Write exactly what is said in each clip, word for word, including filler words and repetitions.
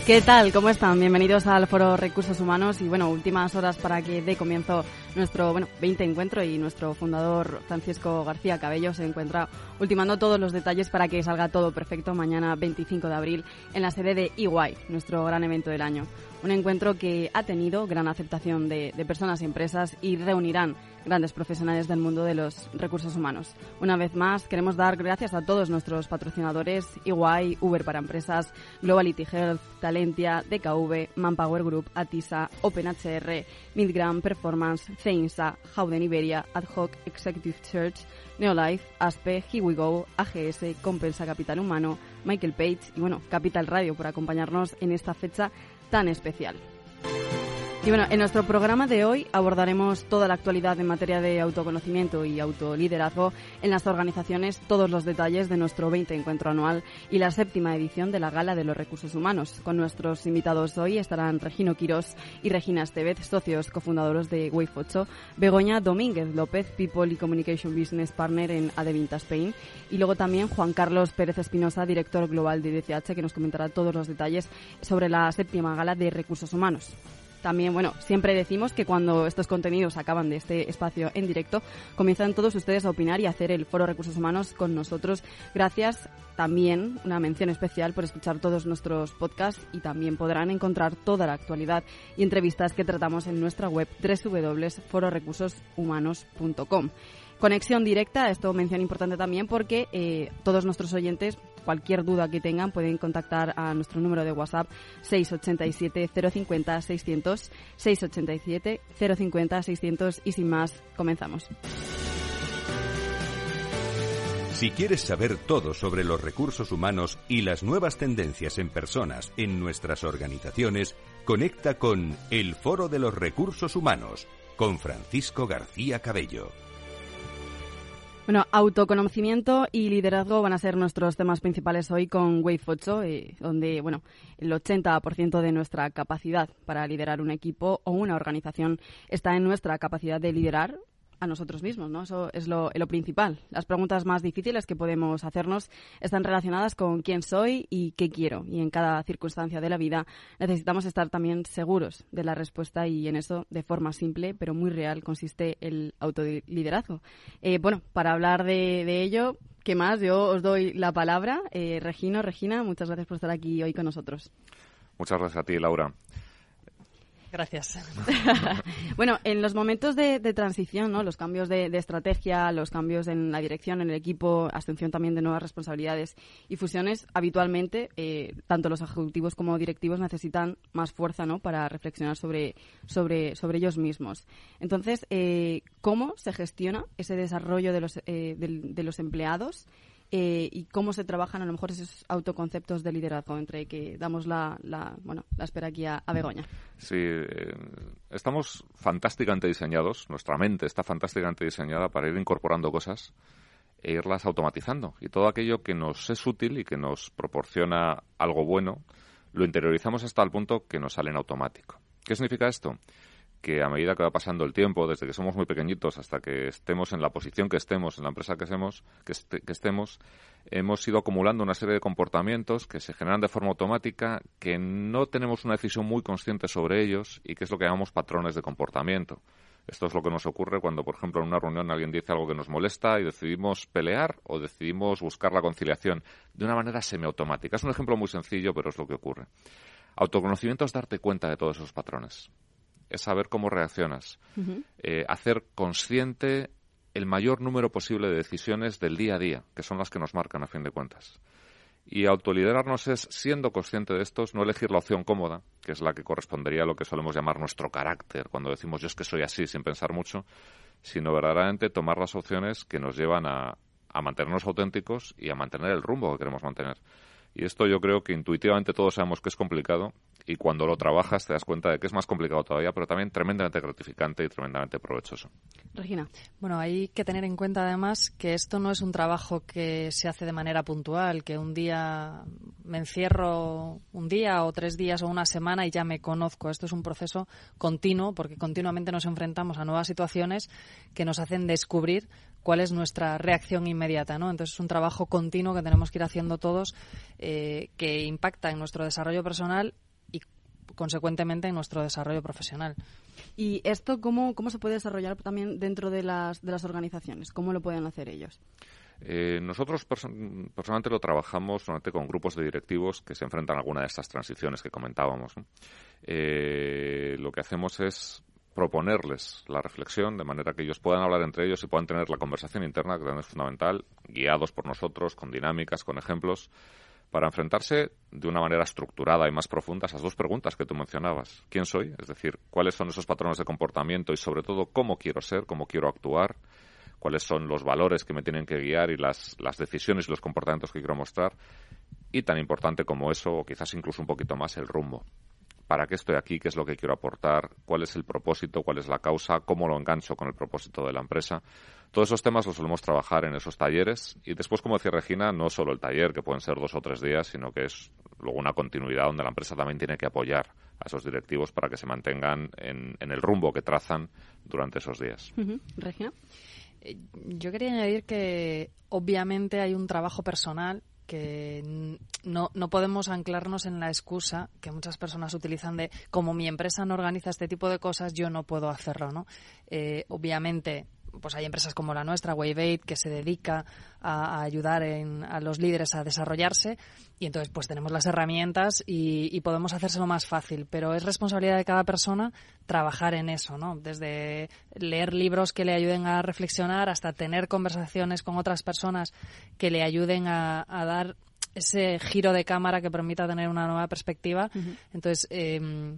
¿Qué tal? ¿Cómo están? Bienvenidos al Foro Recursos Humanos y, bueno, últimas horas para que dé comienzo nuestro, bueno, veinte encuentro y nuestro fundador Francisco García Cabello se encuentra ultimando todos los detalles para que salga todo perfecto mañana veinticinco de abril en la sede de E Y, nuestro gran evento del año. Un encuentro que ha tenido gran aceptación de, de personas y empresas y reunirán grandes profesionales del mundo de los recursos humanos. Una vez más, queremos dar gracias a todos nuestros patrocinadores, E Y, Uber para Empresas, Globality Health, Talentia, D K V, Manpower Group, Atisa, OpenHR, Midgram Performance, Ceinsa, Howden Iberia, Ad Hoc Executive Search, Neolife, Aspe, Here We Go, A G S, Compensa Capital Humano, Michael Page y, bueno, Capital Radio por acompañarnos en esta fecha tan especial. Y bueno, en nuestro programa de hoy abordaremos toda la actualidad en materia de autoconocimiento y autoliderazgo en las organizaciones, todos los detalles de nuestro veinte encuentro anual y la séptima edición de la Gala de los Recursos Humanos. Con nuestros invitados hoy estarán Regino Quirós y Regina Estevez, socios cofundadores de Wave ocho, Begoña Domínguez López, People y Communication Business Partner en Adevinta Spain, y luego también Juan Carlos Pérez Espinosa, director global de D C H, que nos comentará todos los detalles sobre la séptima Gala de Recursos Humanos. También, bueno, siempre decimos que cuando estos contenidos acaban de este espacio en directo, comienzan todos ustedes a opinar y a hacer el Foro Recursos Humanos con nosotros. Gracias, también una mención especial por escuchar todos nuestros podcasts y también podrán encontrar toda la actualidad y entrevistas que tratamos en nuestra web doble u doble u doble u punto foro recursos humanos punto com. Conexión directa, esto mención importante también porque eh, todos nuestros oyentes, cualquier duda que tengan, pueden contactar a nuestro número de WhatsApp seis ocho siete, cero cinco cero, seiscientos, seis ocho siete, cero cinco cero, seiscientos y sin más, comenzamos. Si quieres saber todo sobre los recursos humanos y las nuevas tendencias en personas en nuestras organizaciones, conecta con El Foro de los Recursos Humanos con Francisco García Cabello. Bueno, autoconocimiento y liderazgo van a ser nuestros temas principales hoy con Wave ocho, eh, donde, bueno, el ochenta por ciento de nuestra capacidad para liderar un equipo o una organización está en nuestra capacidad de liderar a nosotros mismos, ¿no? Eso es lo, lo principal. Las preguntas más difíciles que podemos hacernos están relacionadas con quién soy y qué quiero. Y en cada circunstancia de la vida necesitamos estar también seguros de la respuesta y en eso, de forma simple pero muy real, consiste el autoliderazgo. Eh, bueno, para hablar de, de ello, ¿qué más? Yo os doy la palabra. Eh, Regino, Regina, muchas gracias por estar aquí hoy con nosotros. Muchas gracias a ti, Laura. Gracias. Bueno, en los momentos de, de transición, ¿no? Los cambios de, de estrategia, los cambios en la dirección, en el equipo, asunción también de nuevas responsabilidades y fusiones, habitualmente, eh, tanto los ejecutivos como directivos necesitan más fuerza, ¿no? Para reflexionar sobre, sobre, sobre ellos mismos. Entonces, eh, ¿cómo se gestiona ese desarrollo de los, eh, de, de los empleados? Eh, y cómo se trabajan a lo mejor esos autoconceptos de liderazgo, entre que damos la, la bueno la espera aquí a, a Begoña. Sí, eh, estamos fantásticamente diseñados, nuestra mente está fantásticamente diseñada para ir incorporando cosas e irlas automatizando. Y todo aquello que nos es útil y que nos proporciona algo bueno, lo interiorizamos hasta el punto que nos sale en automático. ¿Qué significa esto? Que a medida que va pasando el tiempo, desde que somos muy pequeñitos hasta que estemos en la posición que estemos, en la empresa que, estemos, que, este, que estemos, hemos ido acumulando una serie de comportamientos que se generan de forma automática, que no tenemos una decisión muy consciente sobre ellos y que es lo que llamamos patrones de comportamiento. Esto es lo que nos ocurre cuando, por ejemplo, en una reunión alguien dice algo que nos molesta y decidimos pelear o decidimos buscar la conciliación de una manera semiautomática. Es un ejemplo muy sencillo, pero es lo que ocurre. Autoconocimiento es darte cuenta de todos esos patrones. Es saber cómo reaccionas, uh-huh. eh, hacer consciente el mayor número posible de decisiones del día a día, que son las que nos marcan a fin de cuentas. Y autoliderarnos es, siendo consciente de estos, no elegir la opción cómoda, que es la que correspondería a lo que solemos llamar nuestro carácter, cuando decimos yo es que soy así sin pensar mucho, sino verdaderamente tomar las opciones que nos llevan a, a mantenernos auténticos y a mantener el rumbo que queremos mantener. Y esto yo creo que intuitivamente todos sabemos que es complicado y cuando lo trabajas te das cuenta de que es más complicado todavía, pero también tremendamente gratificante y tremendamente provechoso. Regina. Bueno, hay que tener en cuenta además que esto no es un trabajo que se hace de manera puntual, que un día me encierro un día o tres días o una semana y ya me conozco. Esto es un proceso continuo porque continuamente nos enfrentamos a nuevas situaciones que nos hacen descubrir cuál es nuestra reacción inmediata, ¿no? Entonces es un trabajo continuo que tenemos que ir haciendo todos, eh, que impacta en nuestro desarrollo personal y consecuentemente en nuestro desarrollo profesional. ¿Y esto cómo, cómo se puede desarrollar también dentro de las, de las organizaciones? ¿Cómo lo pueden hacer ellos? Eh, nosotros perso- personalmente lo trabajamos normalmente con grupos de directivos que se enfrentan a alguna de estas transiciones que comentábamos, ¿no? Eh, lo que hacemos es proponerles la reflexión de manera que ellos puedan hablar entre ellos y puedan tener la conversación interna, que también es fundamental, guiados por nosotros, con dinámicas, con ejemplos, para enfrentarse de una manera estructurada y más profunda a esas dos preguntas que tú mencionabas. ¿Quién soy? Es decir, ¿cuáles son esos patrones de comportamiento y, sobre todo, cómo quiero ser, cómo quiero actuar? ¿Cuáles son los valores que me tienen que guiar y las, las decisiones y los comportamientos que quiero mostrar? Y tan importante como eso, o quizás incluso un poquito más, el rumbo. ¿Para qué estoy aquí? ¿Qué es lo que quiero aportar? ¿Cuál es el propósito? ¿Cuál es la causa? ¿Cómo lo engancho con el propósito de la empresa? Todos esos temas los solemos trabajar en esos talleres y después, como decía Regina, no solo el taller, que pueden ser dos o tres días, sino que es luego una continuidad donde la empresa también tiene que apoyar a esos directivos para que se mantengan en, en el rumbo que trazan durante esos días. Uh-huh. Regina. Yo quería añadir que obviamente hay un trabajo personal que no, no podemos anclarnos en la excusa que muchas personas utilizan de como mi empresa no organiza este tipo de cosas, yo no puedo hacerlo, ¿no? Eh, obviamente, pues hay empresas como la nuestra, WaveEight, que se dedica a, a ayudar en, a los líderes a desarrollarse y entonces pues tenemos las herramientas y, y podemos hacérselo más fácil, pero es responsabilidad de cada persona trabajar en eso, ¿no? Desde leer libros que le ayuden a reflexionar hasta tener conversaciones con otras personas que le ayuden a, a dar ese giro de cámara que permita tener una nueva perspectiva. Uh-huh. Entonces, eh,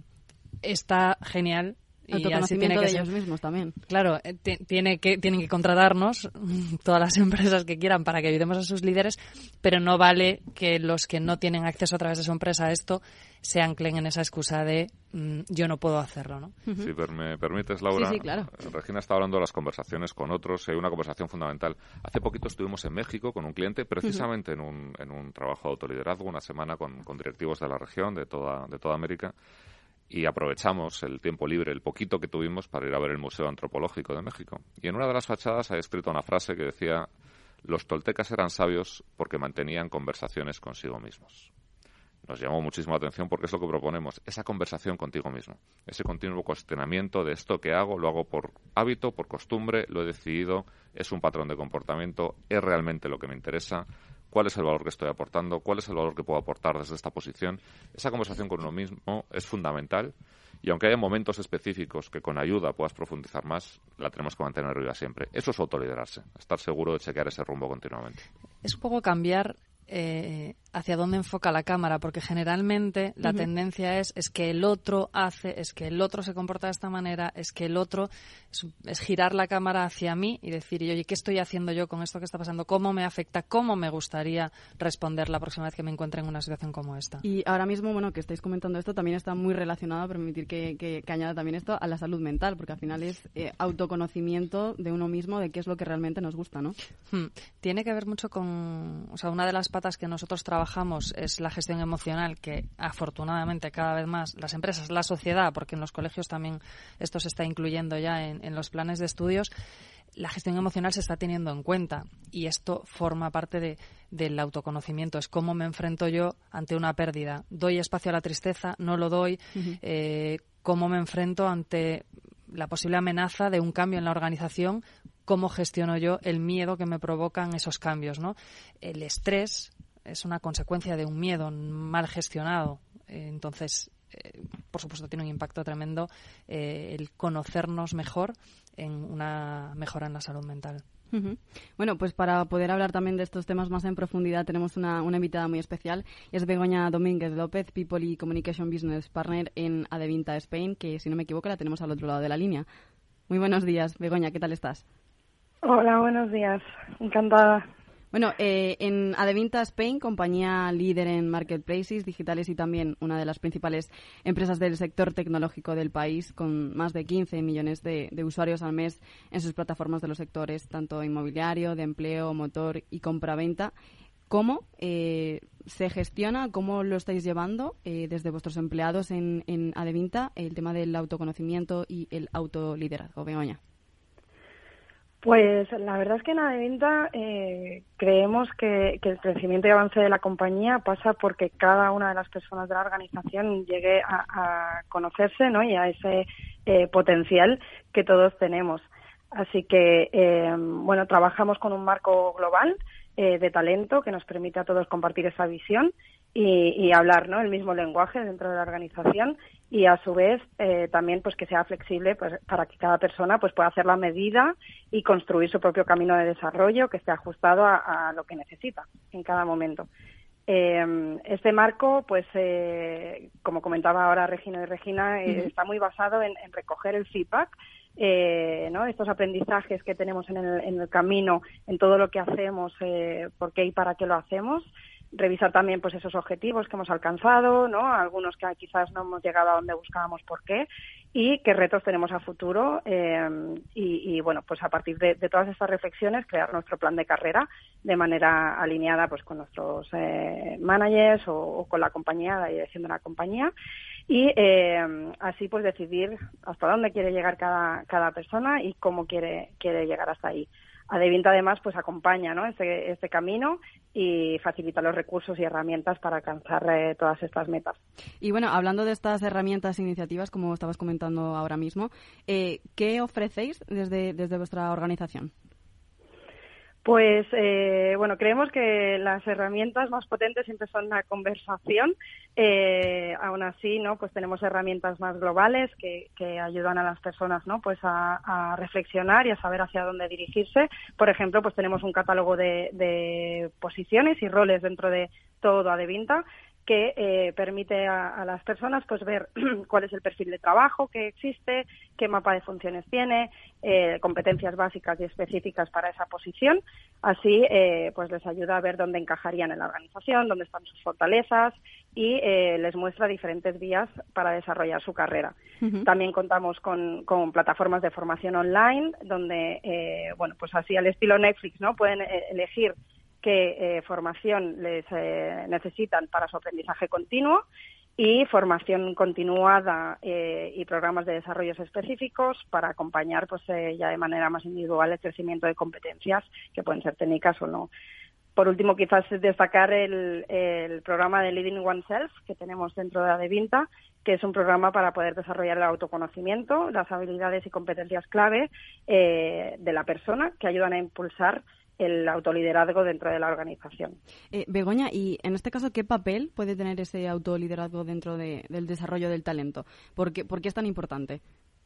está genial. Y así tiene que de ser. Ellos mismos también. Claro, t- tiene que, tienen que contratarnos todas las empresas que quieran para que ayudemos a sus líderes, pero no vale que los que no tienen acceso a través de su empresa a esto se anclen en esa excusa de mm, yo no puedo hacerlo, ¿no? Uh-huh. Si per- me permites, Laura, sí, sí, claro. Regina está hablando de las conversaciones con otros y hay una conversación fundamental. Hace poquito estuvimos en México con un cliente, precisamente uh-huh. en, un, en un trabajo de autoliderazgo, una semana con, con directivos de la región, de toda, de toda América, y aprovechamos el tiempo libre, el poquito que tuvimos, para ir a ver el Museo Antropológico de México. Y en una de las fachadas hay escrito una frase que decía: los toltecas eran sabios porque mantenían conversaciones consigo mismos. Nos llamó muchísimo la atención porque es lo que proponemos, esa conversación contigo mismo, ese continuo cuestionamiento de esto que hago, lo hago por hábito, por costumbre, lo he decidido, es un patrón de comportamiento, es realmente lo que me interesa. ¿Cuál es el valor que estoy aportando? ¿Cuál es el valor que puedo aportar desde esta posición? Esa conversación con uno mismo es fundamental y aunque haya momentos específicos que con ayuda puedas profundizar más, la tenemos que mantener viva siempre. Eso es autoliderarse, estar seguro de chequear ese rumbo continuamente. Es un poco cambiar eh, hacia dónde enfoca la cámara, porque generalmente la uh-huh. tendencia es, es que el otro hace, es que el otro se comporta de esta manera, es que el otro es, es girar la cámara hacia mí y decir, oye, ¿qué estoy haciendo yo con esto que está pasando? ¿Cómo me afecta? ¿Cómo me gustaría responder la próxima vez que me encuentre en una situación como esta? Y ahora mismo, bueno, que estáis comentando esto, también está muy relacionado, a permitir que, que, que añada también esto, a la salud mental, porque al final es eh, autoconocimiento de uno mismo, de qué es lo que realmente nos gusta, ¿no? Hmm. Tiene que ver mucho con, o sea, una de las patas que nosotros trabajamos es la gestión emocional, que afortunadamente cada vez más las empresas, la sociedad, porque en los colegios también esto se está incluyendo ya en, en los planes de estudios, la gestión emocional se está teniendo en cuenta y esto forma parte de, del autoconocimiento. Es cómo me enfrento yo ante una pérdida. ¿Doy espacio a la tristeza? ¿No lo doy? Uh-huh. Eh, ¿Cómo me enfrento ante la posible amenaza de un cambio en la organización? ¿Cómo gestiono yo el miedo que me provocan esos cambios, ¿no? El estrés es una consecuencia de un miedo mal gestionado. Entonces, eh, por supuesto, tiene un impacto tremendo eh, el conocernos mejor en una mejora en la salud mental. Uh-huh. Bueno, pues para poder hablar también de estos temas más en profundidad tenemos una, una invitada muy especial. Es Begoña Domínguez López, People y Communication Business Partner en Adevinta Spain, que si no me equivoco la tenemos al otro lado de la línea. Muy buenos días, Begoña, ¿qué tal estás? Hola, buenos días. Encantada. Bueno, eh, en Adevinta Spain, compañía líder en marketplaces digitales y también una de las principales empresas del sector tecnológico del país, con más de quince millones de, de usuarios al mes en sus plataformas de los sectores, tanto inmobiliario, de empleo, motor y compraventa. ¿Cómo eh, se gestiona, cómo lo estáis llevando eh, desde vuestros empleados en, en Adevinta el tema del autoconocimiento y el autoliderazgo? Begoña. Pues la verdad es que en Adevinta eh, creemos que, que el crecimiento y avance de la compañía pasa porque cada una de las personas de la organización llegue a, a conocerse, ¿no? Y a ese eh, potencial que todos tenemos. Así que, eh, bueno, trabajamos con un marco global eh, de talento que nos permite a todos compartir esa visión y, y hablar, ¿no?, el mismo lenguaje dentro de la organización y, a su vez, eh, también pues que sea flexible pues, para que cada persona pues pueda hacer la medida y construir su propio camino de desarrollo que esté ajustado a, a lo que necesita en cada momento. Eh, este marco, pues, eh, como comentaba ahora Regina y Regina, eh, uh-huh. está muy basado en, en recoger el feedback, eh, ¿no? Estos aprendizajes que tenemos en el, en el camino, en todo lo que hacemos, eh, por qué y para qué lo hacemos. Revisar también pues esos objetivos que hemos alcanzado, ¿no? Algunos que quizás no hemos llegado a donde buscábamos por qué y qué retos tenemos a futuro eh, y, y bueno, pues a partir de, de todas estas reflexiones crear nuestro plan de carrera de manera alineada pues con nuestros eh, managers o, o con la compañía, la dirección de la compañía y eh, así pues decidir hasta dónde quiere llegar cada, cada persona y cómo quiere, quiere llegar hasta ahí. Adevinta, además, pues acompaña, ¿no?, este, este camino y facilita los recursos y herramientas para alcanzar eh, todas estas metas. Y bueno, hablando de estas herramientas e iniciativas, como estabas comentando ahora mismo, eh, ¿qué ofrecéis desde, desde vuestra organización? Pues, eh, bueno, creemos que las herramientas más potentes siempre son la conversación. Eh, aún así, ¿no?, pues tenemos herramientas más globales que, que ayudan a las personas, ¿no?, pues a, a reflexionar y a saber hacia dónde dirigirse. Por ejemplo, pues tenemos un catálogo de, de posiciones y roles dentro de todo Adevinta que eh, permite a, a las personas pues ver cuál es el perfil de trabajo que existe, qué mapa de funciones tiene, eh, competencias básicas y específicas para esa posición. Así eh, pues les ayuda a ver dónde encajarían en la organización, dónde están sus fortalezas y eh, les muestra diferentes vías para desarrollar su carrera. Uh-huh. También contamos con, con plataformas de formación online donde, eh, bueno, pues así al estilo Netflix, ¿no?, pueden eh, elegir qué eh, formación les eh, necesitan para su aprendizaje continuo y formación continuada eh, y programas de desarrollos específicos para acompañar pues eh, ya de manera más individual el crecimiento de competencias que pueden ser técnicas o no. Por último, quizás destacar el, el programa de Leading Oneself que tenemos dentro de Adevinta, que es un programa para poder desarrollar el autoconocimiento, las habilidades y competencias clave eh, de la persona que ayudan a impulsar el autoliderazgo dentro de la organización. Eh, Begoña, y en este caso, ¿qué papel puede tener ese autoliderazgo dentro de, del desarrollo del talento? ¿Por qué, por qué es tan importante?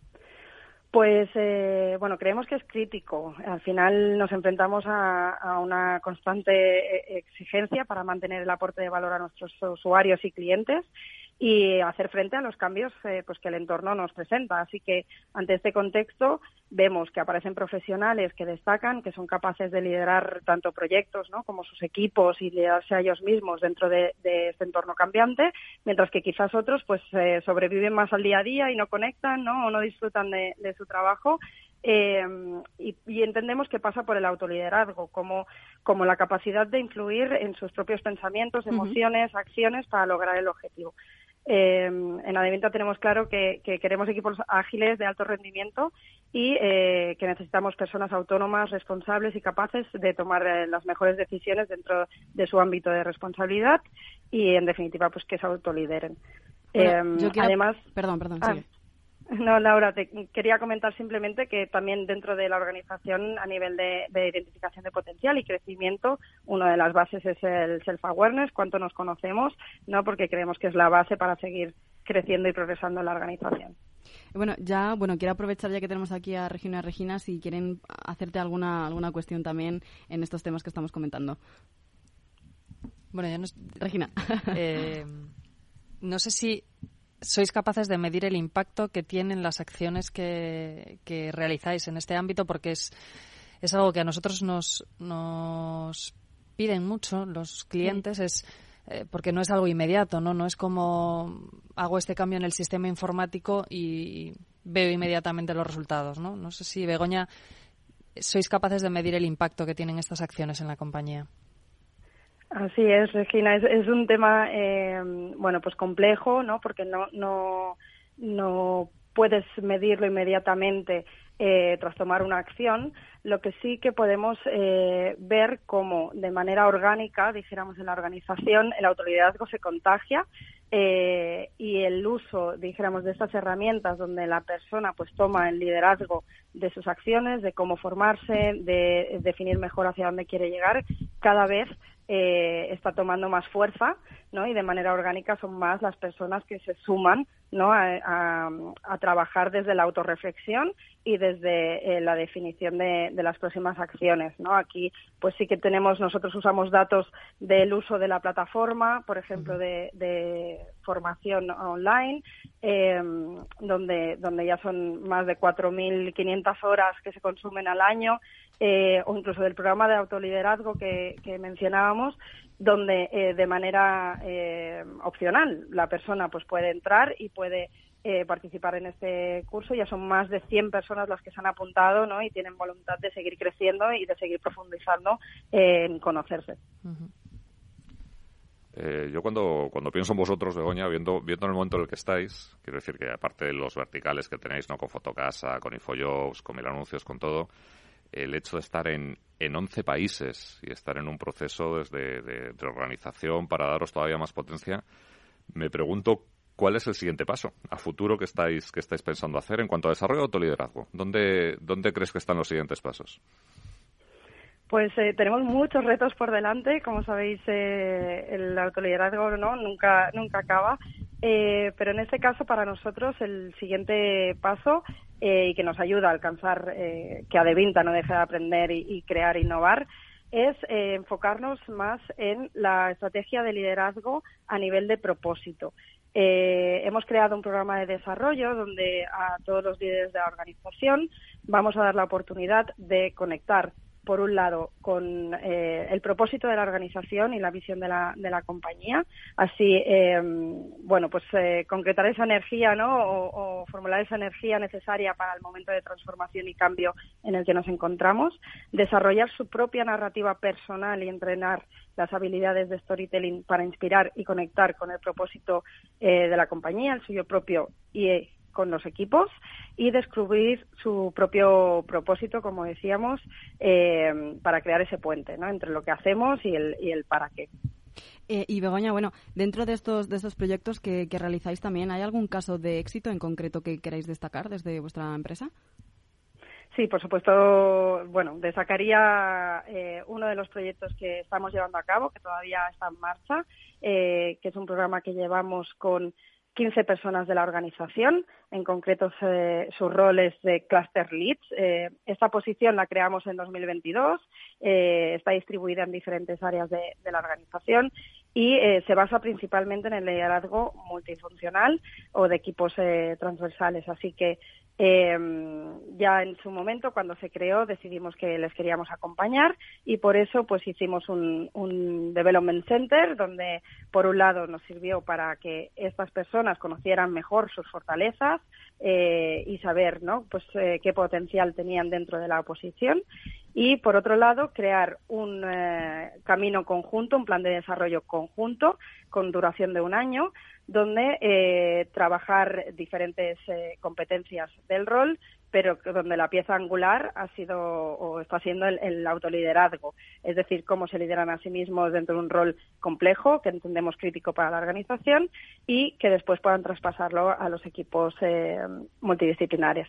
Pues, eh, bueno, creemos que es crítico. Al final nos enfrentamos a, a una constante exigencia para mantener el aporte de valor a nuestros usuarios y clientes y hacer frente a los cambios eh, pues que el entorno nos presenta. Así que, ante este contexto, vemos que aparecen profesionales que destacan, que son capaces de liderar tanto proyectos, ¿no?, como sus equipos y liderarse a ellos mismos dentro de, de este entorno cambiante, mientras que quizás otros pues eh, sobreviven más al día a día y no conectan, ¿no?, o no disfrutan de, de su trabajo. Eh, y, y entendemos que pasa por el autoliderazgo, como, como la capacidad de influir en sus propios pensamientos, emociones, uh-huh. acciones para lograr el objetivo. Eh, en Adevinta tenemos claro que, que queremos equipos ágiles de alto rendimiento y eh, que necesitamos personas autónomas, responsables y capaces de tomar eh, las mejores decisiones dentro de su ámbito de responsabilidad y, en definitiva, pues que se autolideren. Bueno, eh, yo quiero... Además, perdón, perdón, ah, sigue. No, Laura, te quería comentar simplemente que también dentro de la organización, a nivel de, de identificación de potencial y crecimiento, una de las bases es el self-awareness, cuánto nos conocemos, ¿no?, porque creemos que es la base para seguir creciendo y progresando en la organización. Bueno, ya, bueno, quiero aprovechar ya que tenemos aquí a Regina y Regina, si quieren hacerte alguna alguna cuestión también en estos temas que estamos comentando. Bueno, yo no... Regina. Eh, no sé si sois capaces de medir el impacto que tienen las acciones que, que realizáis en este ámbito, porque es, es algo que a nosotros nos, nos piden mucho los clientes, sí. es eh, porque no es algo inmediato, ¿no? No es como hago este cambio en el sistema informático y veo inmediatamente los resultados, ¿no? No sé si, Begoña, sois capaces de medir el impacto que tienen estas acciones en la compañía. Así es, Regina, es, es un tema, eh, bueno, pues complejo, ¿no?, porque no, no, no puedes medirlo inmediatamente eh, tras tomar una acción. Lo que sí que podemos eh, ver cómo de manera orgánica, dijéramos en la organización, el autoliderazgo se contagia eh, y el uso, dijéramos, de estas herramientas donde la persona pues toma el liderazgo de sus acciones, de cómo formarse, de definir mejor hacia dónde quiere llegar, cada vez eh, está tomando más fuerza, ¿no? Y de manera orgánica son más las personas que se suman, ¿no? a, a, a trabajar desde la autorreflexión y desde eh, la definición de, de las próximas acciones, ¿no? Aquí pues sí que tenemos, nosotros usamos datos del uso de la plataforma, por ejemplo, de, de formación online, eh, donde, donde ya son más de cuatro mil quinientas horas que se consumen al año, eh, o incluso del programa de autoliderazgo que, que mencionábamos, donde eh, de manera eh, opcional la persona pues puede entrar y puede eh, participar en este curso. Ya son más de cien personas las que se han apuntado, ¿no? Y tienen voluntad de seguir creciendo y de seguir profundizando eh, en conocerse. Uh-huh. Eh, yo cuando, cuando pienso en vosotros, Begoña, viendo, viendo el momento en el que estáis, quiero decir que aparte de los verticales que tenéis, ¿no? Con Fotocasa, con Infojobs, con Mil Anuncios, con todo, el hecho de estar en, en once países y estar en un proceso desde de, de organización para daros todavía más potencia, me pregunto cuál es el siguiente paso a futuro que estáis que estáis pensando hacer en cuanto a desarrollo de autoliderazgo. ¿Dónde, dónde crees que están los siguientes pasos? Pues eh, tenemos muchos retos por delante. Como sabéis, eh, el autoliderazgo no nunca nunca acaba. Eh, pero en este caso, para nosotros, el siguiente paso eh, y que nos ayuda a alcanzar eh, que Adevinta no deje de aprender y, y crear e innovar es eh, enfocarnos más en la estrategia de liderazgo a nivel de propósito. Eh, hemos creado un programa de desarrollo donde a todos los líderes de la organización vamos a dar la oportunidad de conectar, por un lado, con eh, el propósito de la organización y la visión de la, de la compañía. Así, eh, bueno, pues eh, concretar esa energía, ¿no? O, o formular esa energía necesaria para el momento de transformación y cambio en el que nos encontramos. Desarrollar su propia narrativa personal y entrenar las habilidades de storytelling para inspirar y conectar con el propósito eh, de la compañía, el suyo propio y eh, con los equipos, y descubrir su propio propósito, como decíamos, eh, para crear ese puente, ¿no? Entre lo que hacemos y el, y el para qué. Eh, y Begoña, bueno, dentro de estos de estos proyectos que, que realizáis también, ¿hay algún caso de éxito en concreto que queráis destacar desde vuestra empresa? Sí, por supuesto. Bueno, destacaría eh, uno de los proyectos que estamos llevando a cabo, que todavía está en marcha, eh, que es un programa que llevamos con quince personas de la organización, en concreto eh, sus roles de Cluster Leads. Eh, esta posición la creamos en dos mil veintidós, eh, está distribuida en diferentes áreas de, de la organización y eh, se basa principalmente en el liderazgo multifuncional o de equipos eh, transversales. Así que eh, ya en su momento, cuando se creó, decidimos que les queríamos acompañar y por eso pues hicimos un, un Development Center donde, por un lado, nos sirvió para que estas personas conocieran mejor sus fortalezas eh, y saber, ¿no? pues eh, qué potencial tenían dentro de la oposición. Y, por otro lado, crear un eh, camino conjunto, un plan de desarrollo conjunto con duración de un año, donde eh, trabajar diferentes eh, competencias del rol, pero donde la pieza angular ha sido o está siendo el, el autoliderazgo, es decir, cómo se lideran a sí mismos dentro de un rol complejo, que entendemos crítico para la organización, y que después puedan traspasarlo a los equipos eh, multidisciplinares.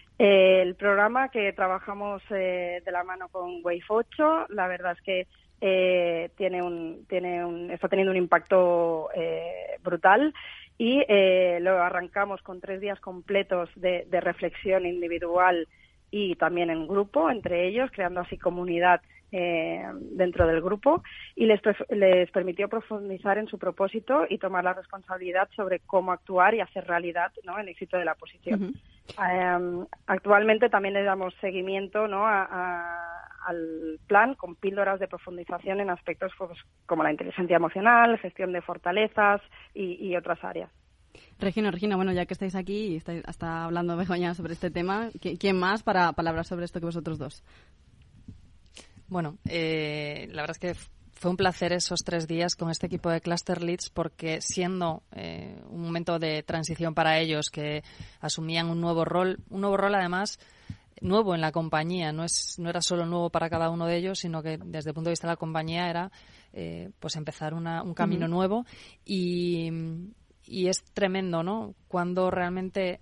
El programa que trabajamos eh, de la mano con Wave ocho, la verdad es que eh, tiene un, tiene un, está teniendo un impacto eh, brutal y eh, lo arrancamos con tres días completos de, de reflexión individual y también en grupo, entre ellos, creando así comunidad eh, dentro del grupo, y les, les permitió profundizar en su propósito y tomar la responsabilidad sobre cómo actuar y hacer realidad, ¿no?, el éxito de la posición. Uh-huh. Um, actualmente también le damos seguimiento, ¿no?, a, a, al plan con píldoras de profundización en aspectos pues, como la inteligencia emocional, gestión de fortalezas y, y otras áreas. Regina, Regina, bueno, ya que estáis aquí y estáis hasta hablando, Begoña, sobre este tema, ¿quién más para, para hablar sobre esto que vosotros dos? Bueno, eh, la verdad es que fue un placer esos tres días con este equipo de Cluster Leads, porque siendo eh, un momento de transición para ellos, que asumían un nuevo rol, un nuevo rol además nuevo en la compañía, no es no era solo nuevo para cada uno de ellos, sino que desde el punto de vista de la compañía era eh, pues empezar una, un camino uh-huh. nuevo y, y es tremendo, ¿no? Cuando realmente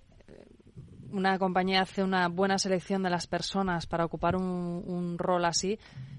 una compañía hace una buena selección de las personas para ocupar un, un rol así,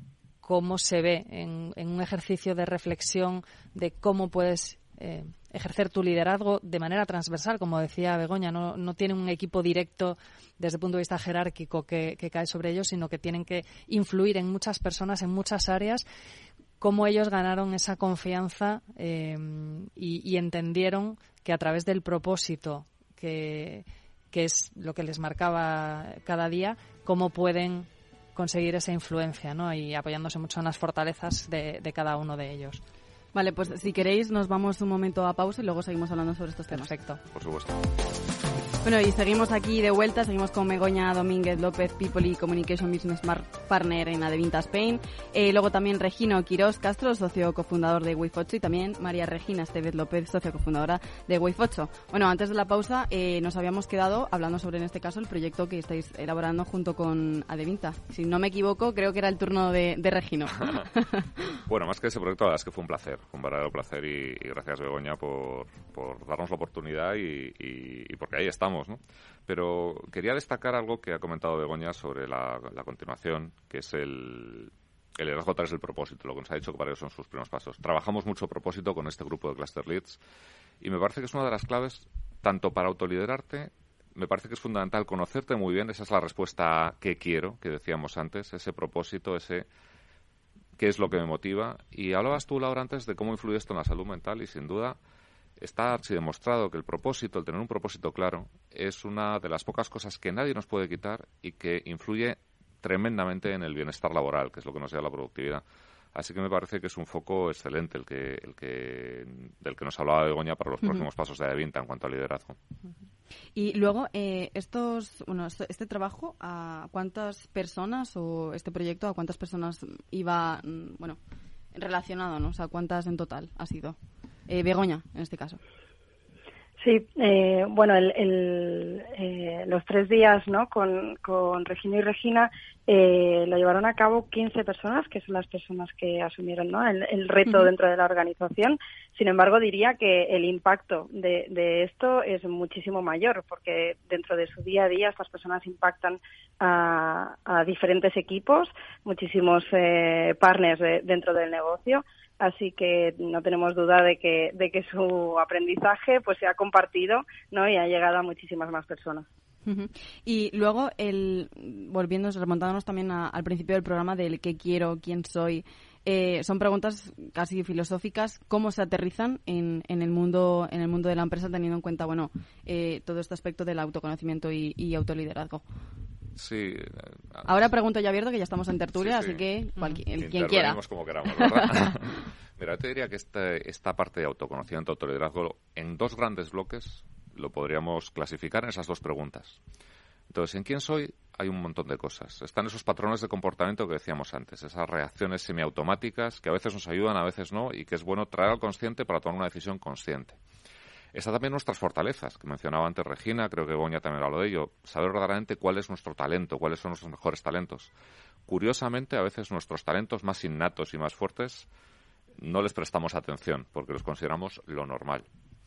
cómo se ve en, en un ejercicio de reflexión de cómo puedes eh, ejercer tu liderazgo de manera transversal, como decía Begoña, no, no tienen un equipo directo desde el punto de vista jerárquico que, que cae sobre ellos, sino que tienen que influir en muchas personas, en muchas áreas, cómo ellos ganaron esa confianza eh, y, y entendieron que a través del propósito, que, que es lo que les marcaba cada día, cómo pueden conseguir esa influencia, ¿no? Y apoyándose mucho en las fortalezas de, de cada uno de ellos. Vale, pues si queréis nos vamos un momento a pausa y luego seguimos hablando sobre estos temas. Perfecto. Por supuesto. Bueno, y seguimos aquí de vuelta, seguimos con Begoña Domínguez López, People y Communication Business Partner en Adevinta Spain. Eh, luego también Regino Quirós Castro, socio cofundador de Wave ocho, y también María Regina Estevez López, socio cofundadora de Wave ocho. Bueno, antes de la pausa eh, nos habíamos quedado hablando sobre, en este caso, el proyecto que estáis elaborando junto con Adevinta. Si no me equivoco, creo que era el turno de, de Regino. Bueno, más que ese proyecto, la verdad es que fue un placer, un verdadero placer y, y gracias, Begoña, por, por darnos la oportunidad y, y, y porque ahí estamos. ¿no? Pero quería destacar algo que ha comentado Begoña sobre la, la continuación, que es el, el liderazgo a través del propósito, lo que nos ha dicho que para ellos son sus primeros pasos. Trabajamos mucho propósito con este grupo de Cluster Leads y me parece que es una de las claves tanto para autoliderarte, me parece que es fundamental conocerte muy bien, esa es la respuesta a qué quiero, que decíamos antes, ese propósito, ese qué es lo que me motiva. Y hablabas tú, Laura, antes de cómo influye esto en la salud mental y sin duda está archidemostrado que el propósito, el tener un propósito claro, es una de las pocas cosas que nadie nos puede quitar y que influye tremendamente en el bienestar laboral, que es lo que nos lleva a la productividad. Así que me parece que es un foco excelente el que, el que del que nos hablaba Begoña para los uh-huh. próximos pasos de Adevinta en cuanto al liderazgo. Uh-huh. Y luego, eh, estos, bueno, este trabajo, ¿a cuántas personas o este proyecto, a cuántas personas iba, bueno, relacionado, ¿no? O sea, ¿cuántas en total ha sido? Eh, Begoña, en este caso. Sí, eh, bueno, el, el, eh, los tres días, ¿no? Con, con Regina y Regina eh, lo llevaron a cabo quince personas, que son las personas que asumieron, ¿no? el, el reto uh-huh. dentro de la organización. Sin embargo, diría que el impacto de, de esto es muchísimo mayor, porque dentro de su día a día estas personas impactan a, a diferentes equipos, muchísimos eh, partners de, dentro del negocio. Así que no tenemos duda de que de que su aprendizaje pues se ha compartido, ¿no? Y ha llegado a muchísimas más personas. Uh-huh. Y luego, el volviendo, remontándonos también a, al principio del programa del qué quiero, quién soy, eh, son preguntas casi filosóficas. ¿Cómo se aterrizan en, en el mundo en el mundo de la empresa, teniendo en cuenta, bueno, eh, todo este aspecto del autoconocimiento y, y autoliderazgo? Sí. Ahora pregunto ya abierto, que ya estamos en tertulia, sí, sí. así que cualquier, el, quien quiera. como queramos, ¿verdad? Mira, yo te diría que esta, esta parte de autoconocimiento, autoliderazgo, en dos grandes bloques lo podríamos clasificar en esas dos preguntas. Entonces, ¿en quién soy? Hay un montón de cosas. Están esos patrones de comportamiento que decíamos antes, esas reacciones semiautomáticas que a veces nos ayudan, a veces no, y que es bueno traer al consciente para tomar una decisión consciente. Están también nuestras fortalezas, que mencionaba antes Regina, creo que Begoña también habló de ello. Saber verdaderamente cuál es nuestro talento, cuáles son nuestros mejores talentos. Curiosamente, a veces nuestros talentos más innatos y más fuertes no les prestamos atención, porque los consideramos lo normal.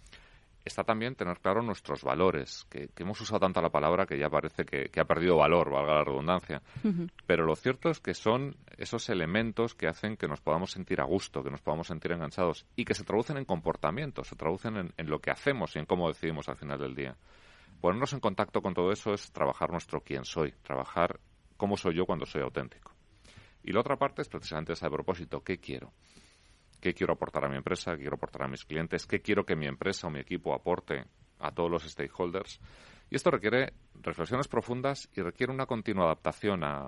Está también tener claro nuestros valores, que, que hemos usado tanto la palabra que ya parece que, que ha perdido valor, valga la redundancia. Uh-huh. Pero lo cierto es que son esos elementos que hacen que nos podamos sentir a gusto, que nos podamos sentir enganchados y que se traducen en comportamientos, se traducen en, en lo que hacemos y en cómo decidimos al final del día. Ponernos en contacto con todo eso es trabajar nuestro quién soy, trabajar cómo soy yo cuando soy auténtico. Y la otra parte es precisamente esa de propósito, ¿qué quiero? ¿Qué quiero aportar a mi empresa? ¿Qué quiero aportar a mis clientes? ¿Qué quiero que mi empresa o mi equipo aporte a todos los stakeholders? Y esto requiere reflexiones profundas y requiere una continua adaptación a,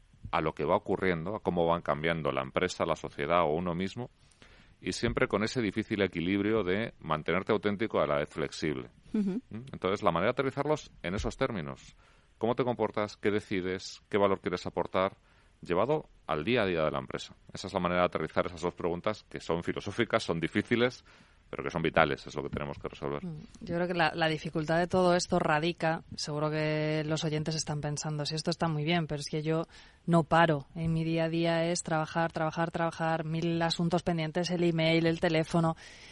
a lo que va ocurriendo, a cómo van cambiando la empresa, la sociedad o uno mismo, y siempre con ese difícil equilibrio de mantenerte auténtico a la vez flexible. Uh-huh. Entonces, la manera de aterrizarlos en esos términos. ¿Cómo te comportas? ¿Qué decides? ¿Qué valor quieres aportar? llevado al día a día de la empresa. Esa es la manera de aterrizar esas dos preguntas que son filosóficas, son difíciles, pero que son vitales, es lo que tenemos que resolver. Yo creo que la, la dificultad de todo esto radica, seguro que los oyentes están pensando, si esto está muy bien, pero es que yo no paro. En mi día a día es trabajar, trabajar, trabajar, mil asuntos pendientes, el email, el teléfono.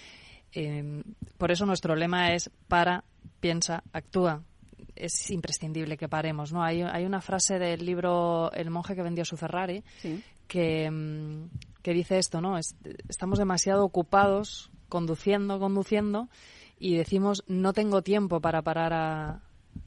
Eh, por eso nuestro lema es para, piensa, actúa. Es imprescindible que paremos, ¿no? Hay, hay una frase del libro El monje que vendió su Ferrari, sí, que, que dice esto, ¿no? Es, estamos demasiado ocupados conduciendo, conduciendo y decimos no tengo tiempo para parar a,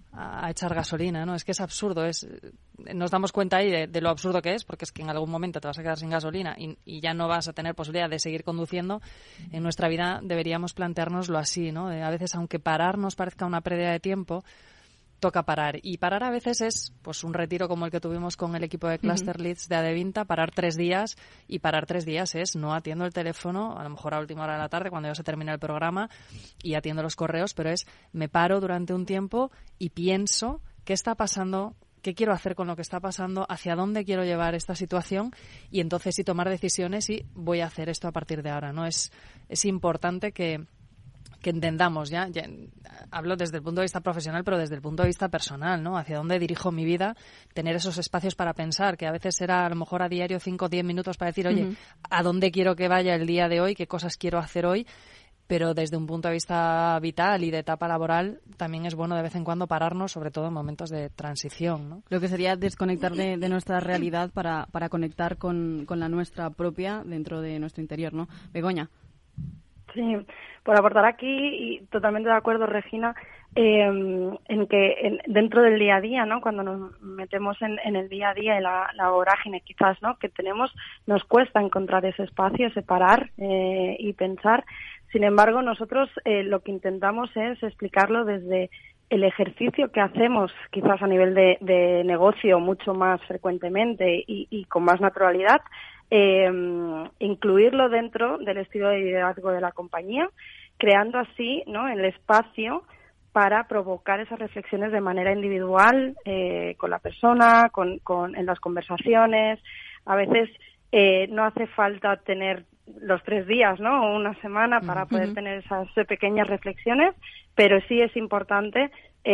a echar gasolina, ¿no? Es que es absurdo, es nos damos cuenta ahí de, de lo absurdo que es, porque es que en algún momento te vas a quedar sin gasolina y, y ya no vas a tener posibilidad de seguir conduciendo. En nuestra vida deberíamos planteárnoslo así, ¿no? A veces, aunque parar nos parezca una pérdida de tiempo, toca parar. Y parar a veces es pues un retiro como el que tuvimos con el equipo de Cluster uh-huh. Leads de Adevinta, parar tres días, y parar tres días es no atiendo el teléfono, a lo mejor a última hora de la tarde cuando ya se termina el programa, y atiendo los correos, pero es me paro durante un tiempo y pienso qué está pasando, qué quiero hacer con lo que está pasando, hacia dónde quiero llevar esta situación, y entonces sí tomar decisiones y voy a hacer esto a partir de ahora, ¿no? Es, es importante que que entendamos, ya, ya hablo desde el punto de vista profesional, pero desde el punto de vista personal, ¿no? Hacia dónde dirijo mi vida, tener esos espacios para pensar, que a veces será a lo mejor a diario cinco o diez minutos para decir, oye, uh-huh. ¿a dónde quiero que vaya el día de hoy? ¿Qué cosas quiero hacer hoy? Pero desde un punto de vista vital y de etapa laboral también es bueno de vez en cuando pararnos, sobre todo en momentos de transición, ¿no? Lo que sería desconectar de, de nuestra realidad para, para conectar con, con la nuestra propia dentro de nuestro interior, ¿no? Begoña. Sí, por aportar aquí, y totalmente de acuerdo, Regina, eh, en que en, dentro del día a día, ¿no? Cuando nos metemos en, en el día a día, en la, la vorágine quizás, ¿no? Que tenemos, nos cuesta encontrar ese espacio, separar eh, y pensar. Sin embargo, nosotros eh, lo que intentamos es explicarlo desde el ejercicio que hacemos, quizás a nivel de, de negocio mucho más frecuentemente y, y con más naturalidad, Eh, incluirlo dentro del estilo de liderazgo de la compañía, creando así, ¿no?, el espacio para provocar esas reflexiones de manera individual eh, con la persona, con, con en las conversaciones. A veces eh, no hace falta tener los tres días, ¿no?, o una semana para uh-huh. poder tener esas pequeñas reflexiones, pero sí es importante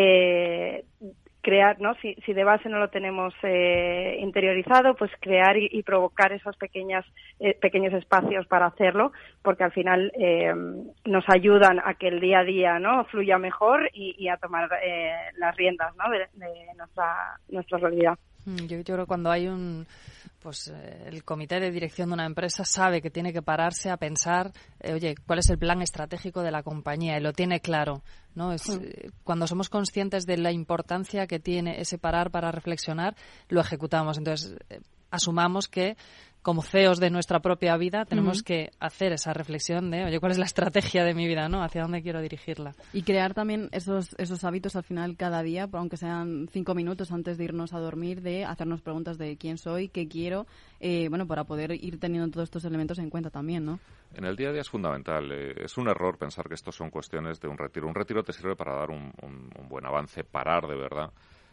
eh, crear, ¿no? Si, si de base no lo tenemos eh, interiorizado, pues crear y, y provocar esos pequeñas, eh, pequeños espacios para hacerlo, porque al final eh, nos ayudan a que el día a día, ¿no?, fluya mejor y, y a tomar eh, las riendas, ¿no?, de, de nuestra, nuestra realidad. Yo, yo creo que cuando hay un pues eh, el comité de dirección de una empresa sabe que tiene que pararse a pensar, eh, oye, ¿cuál es el plan estratégico de la compañía? Y lo tiene claro, ¿no? Es, eh, cuando somos conscientes de la importancia que tiene ese parar para reflexionar, lo ejecutamos. Entonces, eh, asumamos que como C E Os de nuestra propia vida tenemos uh-huh. que hacer esa reflexión de, oye, ¿cuál es la estrategia de mi vida, ¿no? ¿Hacia dónde quiero dirigirla? Y crear también esos esos hábitos al final cada día, aunque sean cinco minutos antes de irnos a dormir, de hacernos preguntas de quién soy, qué quiero, eh, bueno, para poder ir teniendo todos estos elementos en cuenta también, ¿no? En el día a día es fundamental. Eh, es un error pensar que esto son cuestiones de un retiro. Un retiro te sirve para dar un, un, un buen avance, parar de verdad.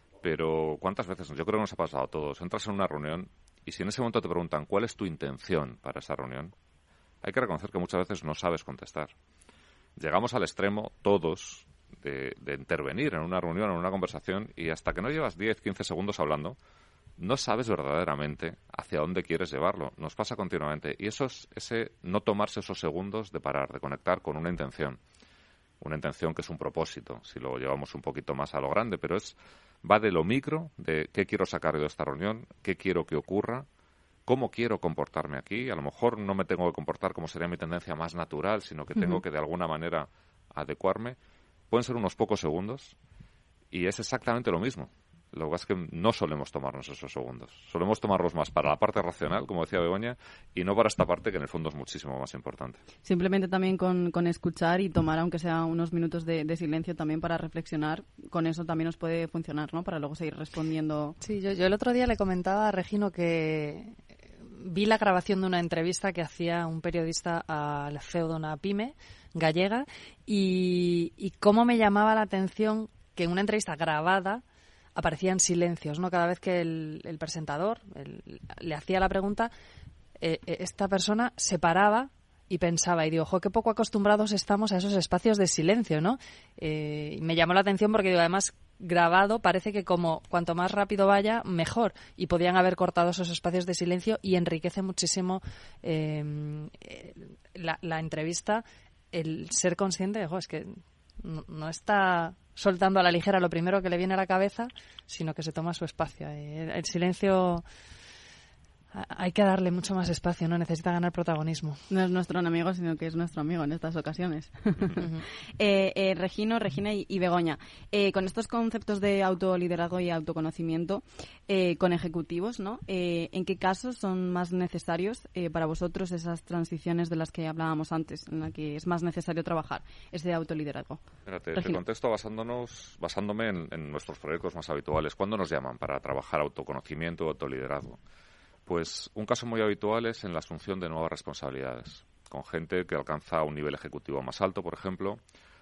Pero ¿cuántas veces? Yo creo que nos ha pasado a todos. Entras en una reunión y si en ese momento te preguntan cuál es tu intención para esa reunión, hay que reconocer que muchas veces no sabes contestar. Llegamos al extremo, todos, de, de intervenir en una reunión, en una conversación, y hasta que no llevas diez, quince segundos hablando, no sabes verdaderamente hacia dónde quieres llevarlo. Nos pasa continuamente. Y eso es ese no tomarse esos segundos de parar, de conectar con una intención. Una intención que es un propósito, si lo llevamos un poquito más a lo grande, pero es va de lo micro, de qué quiero sacar de esta reunión, qué quiero que ocurra, cómo quiero comportarme aquí. A lo mejor no me tengo que comportar como sería mi tendencia más natural, sino que uh-huh. tengo que de alguna manera adecuarme. Pueden ser unos pocos segundos y es exactamente lo mismo. Lo que es que no solemos tomarnos esos segundos. Solemos tomarlos más para la parte racional, como decía Begoña, y no para esta parte que en el fondo es muchísimo más importante. Simplemente también con, con escuchar y tomar, aunque sea unos minutos de, de silencio también para reflexionar, con eso también nos puede funcionar, ¿no? Para luego seguir respondiendo. Sí, yo, yo el otro día le comentaba a Regino que vi la grabación de una entrevista que hacía un periodista al C E O de una pyme gallega y, y cómo me llamaba la atención que en una entrevista grabada aparecían silencios, ¿no? Cada vez que el, el presentador el, le hacía la pregunta, eh, esta persona se paraba y pensaba, y digo, ojo, qué poco acostumbrados estamos a esos espacios de silencio, ¿no? Eh, me llamó la atención porque, digo, además, grabado parece que como cuanto más rápido vaya, mejor. Y podían haber cortado esos espacios de silencio y enriquece muchísimo eh, la, la entrevista el ser consciente de, ojo, es que no, no está soltando a la ligera lo primero que le viene a la cabeza, sino que se toma su espacio. El, el silencio... Hay que darle mucho más espacio, ¿no? Necesita ganar protagonismo. No es nuestro enemigo, sino que es nuestro amigo en estas ocasiones. Uh-huh. eh, eh, Regino, Regina y, y Begoña, eh, con estos conceptos de autoliderazgo y autoconocimiento, eh, con ejecutivos, ¿no? Eh, ¿En qué casos son más necesarios eh, para vosotros esas transiciones de las que hablábamos antes, en las que es más necesario trabajar ese autoliderazgo? Espérate, te contesto basándonos, basándome en, en nuestros proyectos más habituales. ¿Cuándo nos llaman para trabajar autoconocimiento o autoliderazgo? Pues un caso muy habitual es en la asunción de nuevas responsabilidades, con gente que alcanza un nivel ejecutivo más alto, por ejemplo,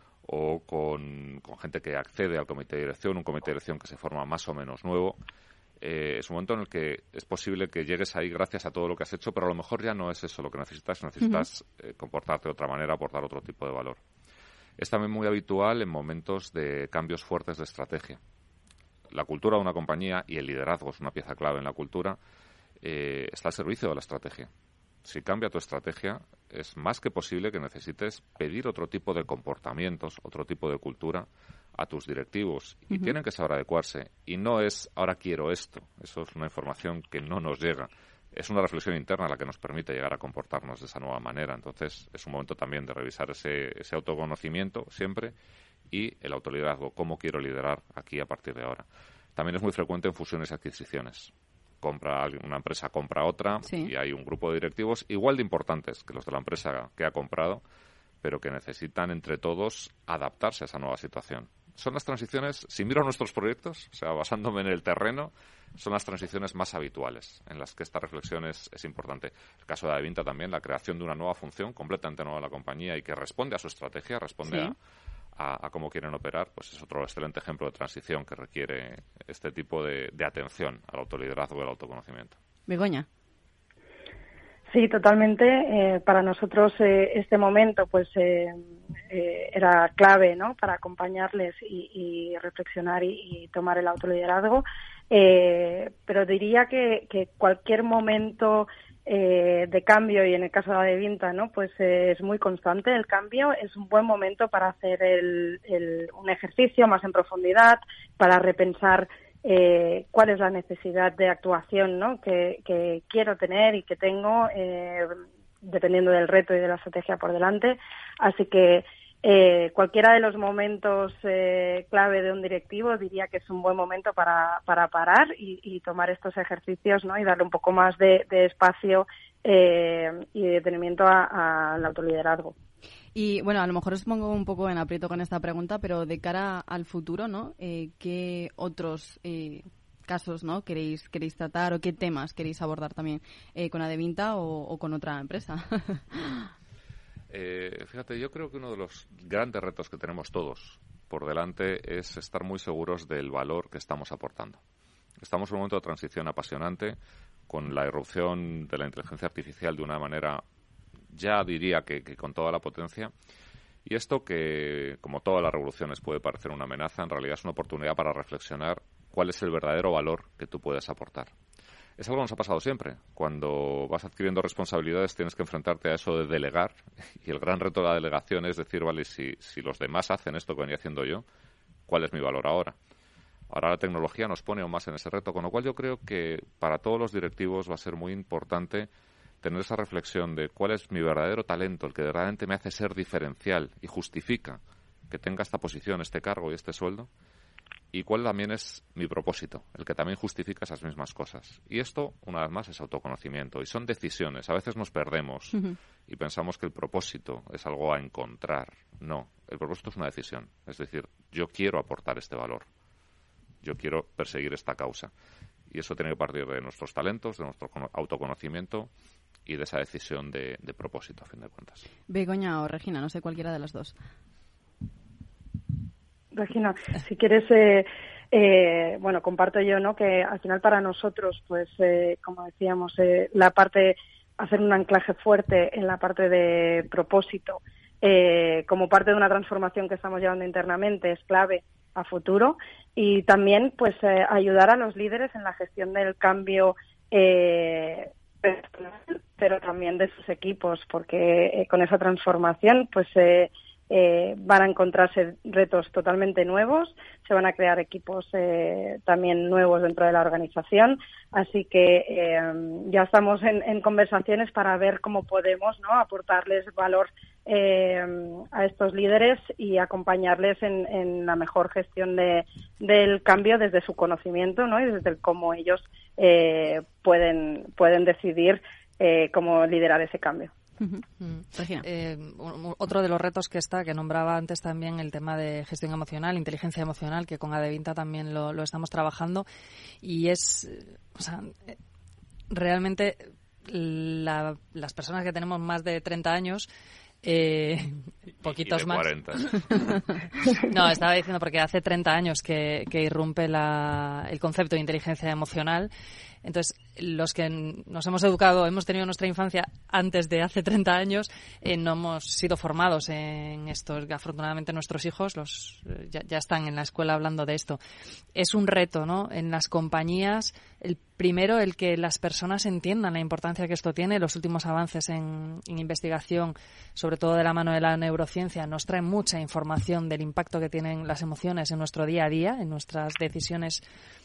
o con, con gente que accede al comité de dirección, un comité de dirección que se forma más o menos nuevo. Eh, es un momento en el que es posible que llegues ahí gracias a todo lo que has hecho, pero a lo mejor ya no es eso lo que necesitas, necesitas uh-huh. eh, comportarte de otra manera, aportar otro tipo de valor. Es también muy habitual en momentos de cambios fuertes de estrategia. La cultura de una compañía, y el liderazgo es una pieza clave en la cultura, Eh, está al servicio de la estrategia. Si cambia tu estrategia, es más que posible que necesites pedir otro tipo de comportamientos, otro tipo de cultura a tus directivos. Y uh-huh. tienen que saber adecuarse. Y no es, ahora quiero esto. Eso es una información que no nos llega. Es una reflexión interna la que nos permite llegar a comportarnos de esa nueva manera. Entonces, es un momento también de revisar ese, ese autoconocimiento siempre y el autoliderazgo. ¿Cómo quiero liderar aquí a partir de ahora? También es muy frecuente en fusiones y adquisiciones. Compra una empresa, compra otra, sí. y hay un grupo de directivos igual de importantes que los de la empresa que ha comprado, pero que necesitan entre todos adaptarse a esa nueva situación. Son las transiciones, si miro nuestros proyectos, o sea, basándome en el terreno, son las transiciones más habituales en las que esta reflexión es, es importante. El caso de Adevinta también, la creación de una nueva función completamente nueva de la compañía y que responde a su estrategia, responde sí. a A, a cómo quieren operar, pues es otro excelente ejemplo de transición que requiere este tipo de, de atención al autoliderazgo y al autoconocimiento. Begoña. Sí, totalmente. Eh, para nosotros eh, este momento pues eh, eh, era clave, ¿no? Para acompañarles y, y reflexionar y, y tomar el autoliderazgo. Eh, pero diría que, que cualquier momento Eh, de cambio, y en el caso de Adevinta, ¿no? Pues eh, es muy constante el cambio, es un buen momento para hacer el, el, un ejercicio más en profundidad, para repensar eh, cuál es la necesidad de actuación, ¿no? que, que quiero tener y que tengo, eh, dependiendo del reto y de la estrategia por delante. Así que Eh, cualquiera de los momentos eh, clave de un directivo diría que es un buen momento para, para parar y, y tomar estos ejercicios, ¿no? Y darle un poco más de, de espacio eh, y de detenimiento al autoliderazgo. Y bueno, a lo mejor os pongo un poco en aprieto con esta pregunta, pero de cara al futuro, ¿no? Eh, ¿Qué otros eh, casos, ¿no? queréis queréis tratar o qué temas queréis abordar también eh, con Adevinta o, o con otra empresa? Eh, fíjate, yo creo que uno de los grandes retos que tenemos todos por delante es estar muy seguros del valor que estamos aportando. Estamos en un momento de transición apasionante con la irrupción de la inteligencia artificial de una manera, ya diría que, que con toda la potencia. Y esto que, como todas las revoluciones, puede parecer una amenaza, en realidad es una oportunidad para reflexionar cuál es el verdadero valor que tú puedes aportar. Es algo que nos ha pasado siempre. Cuando vas adquiriendo responsabilidades tienes que enfrentarte a eso de delegar. Y el gran reto de la delegación es decir, vale, si, si los demás hacen esto que venía haciendo yo, ¿cuál es mi valor ahora? Ahora la tecnología nos pone aún más en ese reto, con lo cual yo creo que para todos los directivos va a ser muy importante tener esa reflexión de cuál es mi verdadero talento, el que verdaderamente me hace ser diferencial y justifica que tenga esta posición, este cargo y este sueldo. Y cuál también es mi propósito, el que también justifica esas mismas cosas. Y esto, una vez más, es autoconocimiento. Y son decisiones. A veces nos perdemos uh-huh. y pensamos que el propósito es algo a encontrar. No, el propósito es una decisión. Es decir, yo quiero aportar este valor. Yo quiero perseguir esta causa. Y eso tiene que partir de nuestros talentos, de nuestro autoconocimiento y de esa decisión de, de propósito, a fin de cuentas. Begoña o Regina, no sé, cualquiera de las dos. Regina, si quieres, eh, eh, bueno, comparto yo, ¿no? Que al final para nosotros, pues, eh, como decíamos, eh, la parte, hacer un anclaje fuerte en la parte de propósito, eh, como parte de una transformación que estamos llevando internamente, es clave a futuro, y también, pues, eh, ayudar a los líderes en la gestión del cambio, eh, personal, pero también de sus equipos, porque eh, con esa transformación, pues, eh, Eh, van a encontrarse retos totalmente nuevos, se van a crear equipos eh, también nuevos dentro de la organización, así que eh, ya estamos en, en conversaciones para ver cómo podemos, ¿no?, aportarles valor eh, a estos líderes y acompañarles en, en la mejor gestión de, del cambio desde su conocimiento, ¿no?, y desde el cómo ellos eh, pueden, pueden decidir eh, cómo liderar ese cambio. Uh-huh. Eh, otro de los retos que está, que nombraba antes también, el tema de gestión emocional, inteligencia emocional, que con Adevinta también lo, lo estamos trabajando, y es, o sea, realmente la, las personas que tenemos más de treinta años, Eh, poquitos y de más. cuarenta. No, estaba diciendo porque hace treinta años que, que irrumpe la, el concepto de inteligencia emocional. Entonces, los que nos hemos educado, hemos tenido nuestra infancia antes de hace treinta años, eh, no hemos sido formados en esto. Afortunadamente, nuestros hijos los ya, ya están en la escuela hablando de esto. Es un reto, ¿no? En las compañías, el primero, el que las personas entiendan la importancia que esto tiene. Los últimos avances en, en investigación, sobre todo de la mano de la neurociencia, nos traen mucha información del impacto que tienen las emociones en nuestro día a día, en nuestras decisiones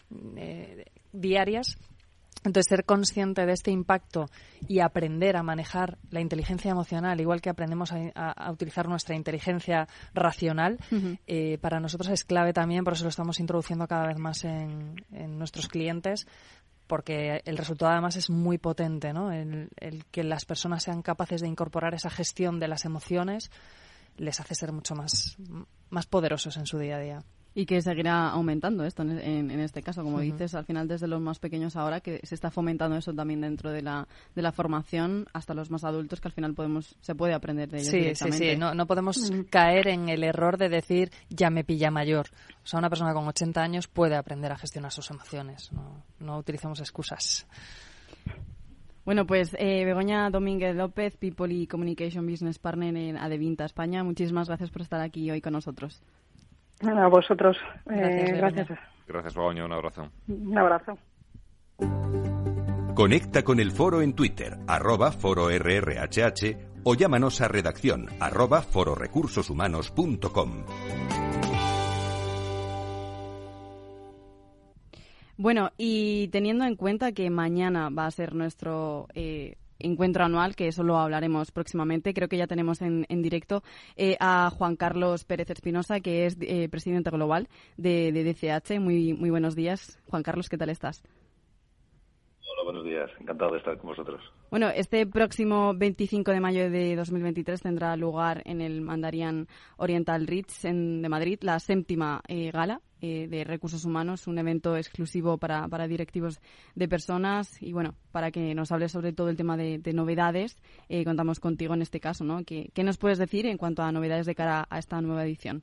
eh, diarias. Entonces, ser consciente de este impacto y aprender a manejar la inteligencia emocional, igual que aprendemos a, a, a utilizar nuestra inteligencia racional, uh-huh. eh, para nosotros es clave también, por eso lo estamos introduciendo cada vez más en, en nuestros clientes, porque el resultado además es muy potente, ¿no? El, el que las personas sean capaces de incorporar esa gestión de las emociones les hace ser mucho más, más poderosos en su día a día. Y que seguirá aumentando esto en, en, en este caso, como uh-huh. dices, al final desde los más pequeños ahora, que se está fomentando eso también dentro de la de la formación, hasta los más adultos, que al final podemos se puede aprender de ellos sí, directamente. Sí, sí, no, no podemos uh-huh. caer en el error de decir ya me pilla mayor. O sea, una persona con ochenta años puede aprender a gestionar sus emociones, no, no utilicemos excusas. Bueno, pues eh, Begoña Domínguez López, People y Communication Business Partner en Adevinta España, muchísimas gracias por estar aquí hoy con nosotros. A vosotros. Gracias, eh, gracias. Gracias, Begoña. Un abrazo. Un abrazo. Conecta con el foro en Twitter, arroba foro R R H H, o llámanos a redacción, arroba fororecursoshumanos punto com. Bueno, y teniendo en cuenta que mañana va a ser nuestro eh, encuentro anual, que eso lo hablaremos próximamente, creo que ya tenemos en, en directo eh, a Juan Carlos Pérez Espinosa, que es eh, presidente global de, de D C H. Muy, muy buenos días. Juan Carlos, ¿qué tal estás? Hola, buenos días. Encantado de estar con vosotros. Bueno, este próximo veinticinco de mayo de dos mil veintitrés tendrá lugar en el Mandarin Oriental Ritz en, de Madrid la séptima eh, gala eh, de recursos humanos, un evento exclusivo para, para directivos de personas. Y bueno, para que nos hables sobre todo el tema de, de novedades, eh, contamos contigo en este caso, ¿no? ¿Qué, ¿Qué nos puedes decir en cuanto a novedades de cara a esta nueva edición?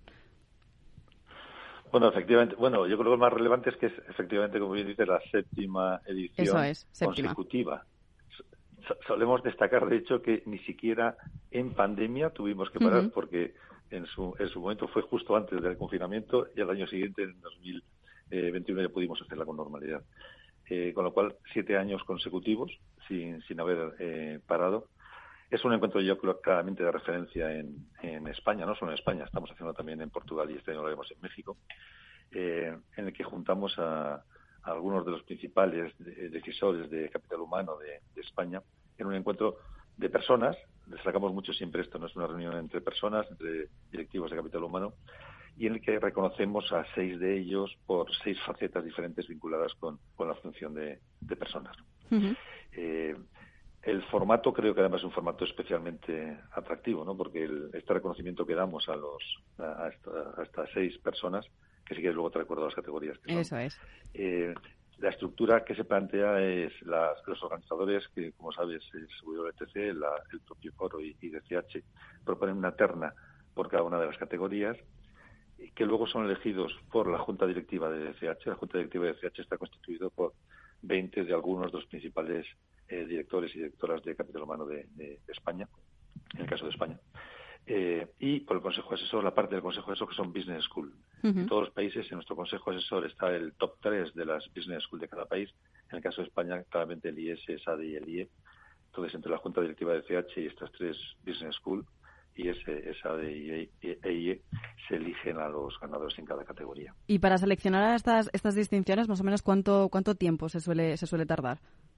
Bueno, efectivamente, bueno, yo creo que lo más relevante es que es efectivamente, como bien dice, la séptima edición Eso es, séptima. consecutiva. Solemos destacar, de hecho, que ni siquiera en pandemia tuvimos que parar, uh-huh. porque en su, en su momento fue justo antes del confinamiento y al año siguiente, en dos mil veintiuno, ya pudimos hacerla con normalidad. Eh, con lo cual, siete años consecutivos sin, sin haber eh, parado. Es un encuentro, yo creo, claramente de referencia en, en España, no solo en España, estamos haciendo también en Portugal y este año lo haremos en México, eh, en el que juntamos a, a algunos de los principales de, decisores de capital humano de, de España en un encuentro de personas. Destacamos mucho siempre esto, no es una reunión entre personas, entre directivos de capital humano, y en el que reconocemos a seis de ellos por seis facetas diferentes vinculadas con, con la función de, de personas. Uh-huh. Eh, El formato creo que además es un formato especialmente atractivo, ¿no? Porque el, este reconocimiento que damos a los a, esta, a estas seis personas, que si quieres luego te recuerdo las categorías que son. Eso es. Eh, la estructura que se plantea es las, los organizadores, que como sabes es W T C, la, el propio foro y, y D C H, proponen una terna por cada una de las categorías. que luego son elegidos por la Junta Directiva de C H. La Junta Directiva de C H está constituida por veinte de algunos de los principales eh, directores y directoras de capital humano de, de, de España, en el caso de España. Eh, y por el Consejo Asesor, la parte del Consejo Asesor que son Business School. Uh-huh. En todos los países, en nuestro Consejo Asesor está el top tres de las Business School de cada país. En el caso de España, claramente el I E S, SADE y el I E. Entonces, entre la Junta Directiva de C H y estas tres Business School, I E S, SADE y E I E, se eligen a los ganadores en cada categoría. Y para seleccionar a estas, estas distinciones, más o menos, ¿cuánto, cuánto tiempo se suele, se suele tardar?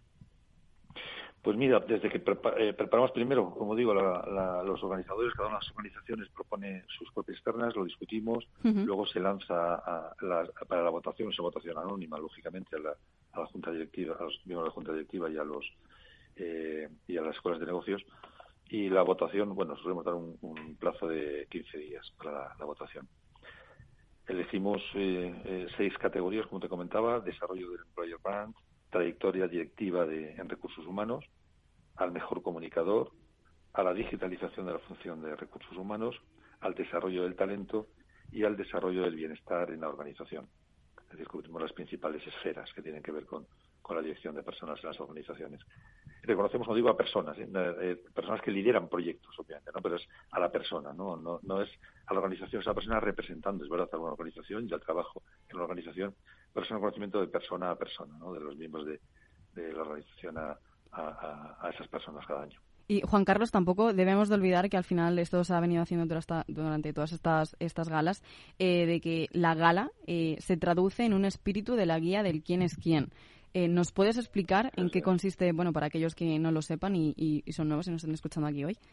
Pues mira, desde que prepa- eh, preparamos primero, como digo, la, la, los organizadores, cada una de las organizaciones propone sus propias ternas, lo discutimos, uh-huh. luego se lanza a la, para la votación, esa votación anónima, lógicamente, a la, a la Junta Directiva, a los miembros de la Junta Directiva y a los eh, y a las escuelas de negocios. Y la votación, bueno, solemos dar un, un plazo de quince días para la, la votación. Elegimos eh, eh, seis categorías, como te comentaba: desarrollo del employer brand, trayectoria directiva de, en recursos humanos, al mejor comunicador, a la digitalización de la función de recursos humanos, al desarrollo del talento y al desarrollo del bienestar en la organización. Es decir, cubrimos las principales esferas que tienen que ver con, con la dirección de personas en las organizaciones. Y reconocemos, como digo, a personas, ¿eh? Eh, personas que lideran proyectos, obviamente, ¿no? Pero es a la persona, ¿no? No, no es a la organización, es a la persona representando, es verdad, a una organización y al trabajo en la organización, pero es un conocimiento de persona a persona, ¿no? De los miembros de, de la organización a, a, a esas personas cada año. Y Juan Carlos, tampoco debemos de olvidar que al final esto se ha venido haciendo durante todas estas estas galas, eh, de que la gala eh, se traduce en un espíritu de la guía del quién es quién. Eh, ¿Nos puedes explicar en qué consiste, bueno, para aquellos que no lo sepan y, y, y son nuevos y nos están escuchando aquí hoy?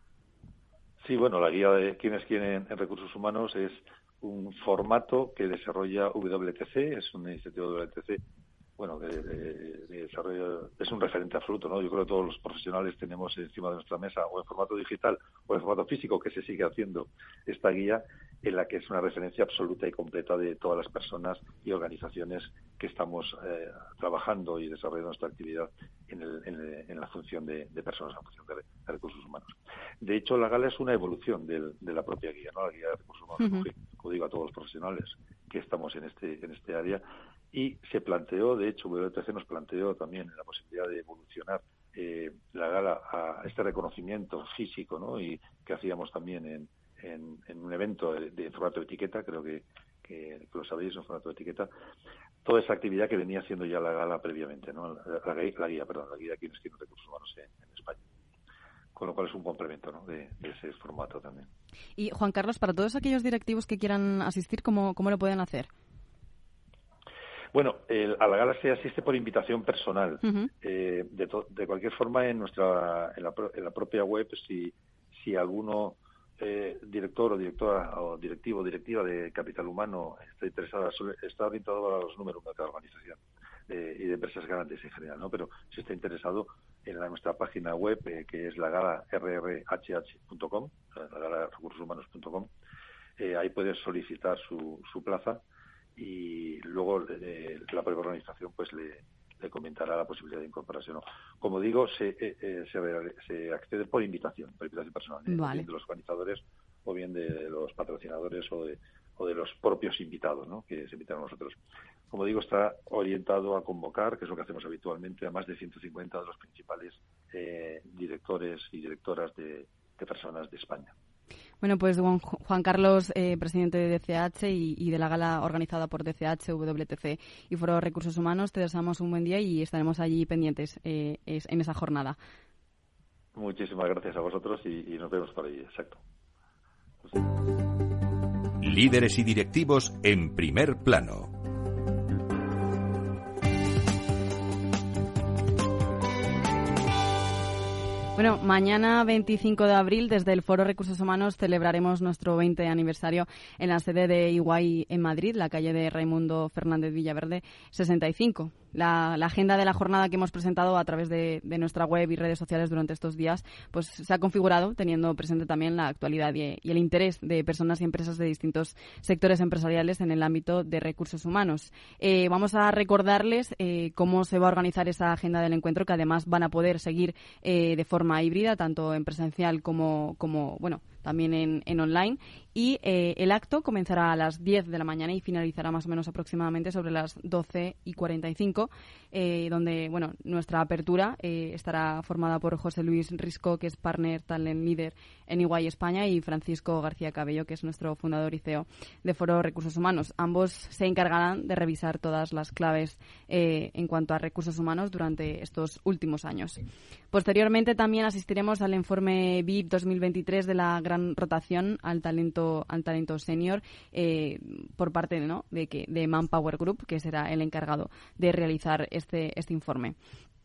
Sí, bueno, la guía de quién es quién en, en recursos humanos es un formato que desarrolla W T C, es una iniciativa de W T C, bueno, de, de, de desarrollo, es un referente absoluto, ¿no? Yo creo que todos los profesionales tenemos encima de nuestra mesa, o en formato digital o en formato físico, que se sigue haciendo esta guía, en la que es una referencia absoluta y completa de todas las personas y organizaciones que estamos eh, trabajando y desarrollando nuestra actividad en, el, en, el, en la función de, de personas, en la función de, de recursos humanos. De hecho, la gala es una evolución del, de la propia guía, ¿no? La guía de recursos humanos, uh-huh. como digo a todos los profesionales que estamos en este en este área, y se planteó, de hecho, W T C nos planteó también la posibilidad de evolucionar eh, la gala a este reconocimiento físico, ¿no? Y que hacíamos también en, en, en un evento de, de formato de etiqueta, creo que, que, que lo sabéis, en formato de etiqueta, toda esa actividad que venía haciendo ya la gala previamente, ¿no? La, la, la guía, perdón, la guía de quienes quieren recursos humanos en, en España. Con lo cual es un complemento, ¿no? de, de ese formato también. Y Juan Carlos, para todos aquellos directivos que quieran asistir, ¿cómo, cómo lo pueden hacer? Bueno, el, a la gala se asiste por invitación personal. Uh-huh. Eh, de, to, de cualquier forma, en nuestra en la, en la propia web, si, si alguno eh, director o directora o directivo o directiva de capital humano está interesado, está orientado a los números de cada organización eh, y de empresas grandes en general, ¿no? Pero si está interesado en la, nuestra página web, eh, que es la gala r r h h punto com, la gala recursos humanos punto com, eh, ahí puede solicitar su, su plaza. Y luego eh, la propia organización pues le, le comentará la posibilidad de incorporación. Como digo, se, eh, se, se accede por invitación, por invitación personal, ¿eh? Vale. Bien de los organizadores o bien de los patrocinadores o de, o de los propios invitados, ¿no? Que se invitan a nosotros. Como digo, está orientado a convocar, que es lo que hacemos habitualmente, a más de ciento cincuenta de los principales eh, directores y directoras de, de personas de España. Bueno, pues Juan Carlos, eh, presidente de D C H y, y de la gala organizada por D C H, W T C y Foro de Recursos Humanos, te deseamos un buen día y estaremos allí pendientes eh, es, en esa jornada. Muchísimas gracias a vosotros y, y nos vemos por ahí, exacto. Pues... Líderes y directivos en primer plano. Bueno, mañana veinticinco de abril desde el Foro Recursos Humanos celebraremos nuestro veinte aniversario en la sede de I W I en Madrid, la calle de Raimundo Fernández Villaverde sesenta y cinco. La, la agenda de la jornada que hemos presentado a través de, de nuestra web y redes sociales durante estos días pues se ha configurado teniendo presente también la actualidad y, y el interés de personas y empresas de distintos sectores empresariales en el ámbito de recursos humanos. Eh, vamos a recordarles eh, cómo se va a organizar esa agenda del encuentro, que además van a poder seguir eh, de forma híbrida, tanto en presencial como, como bueno, también en, en online. Y eh, el acto comenzará a las diez de la mañana y finalizará más o menos aproximadamente sobre las doce y cuarenta y cinco, eh, donde bueno nuestra apertura eh, estará formada por José Luis Risco, que es Partner Talent Leader en E Y España, y Francisco García Cabello, que es nuestro fundador y C E O de Foro Recursos Humanos. Ambos se encargarán de revisar todas las claves eh, en cuanto a recursos humanos durante estos últimos años. Posteriormente también asistiremos al informe V I P dos mil veintitrés de la gran rotación al talento al talento senior eh, por parte ¿no? de, que, de Manpower Group, que será el encargado de realizar este, este informe.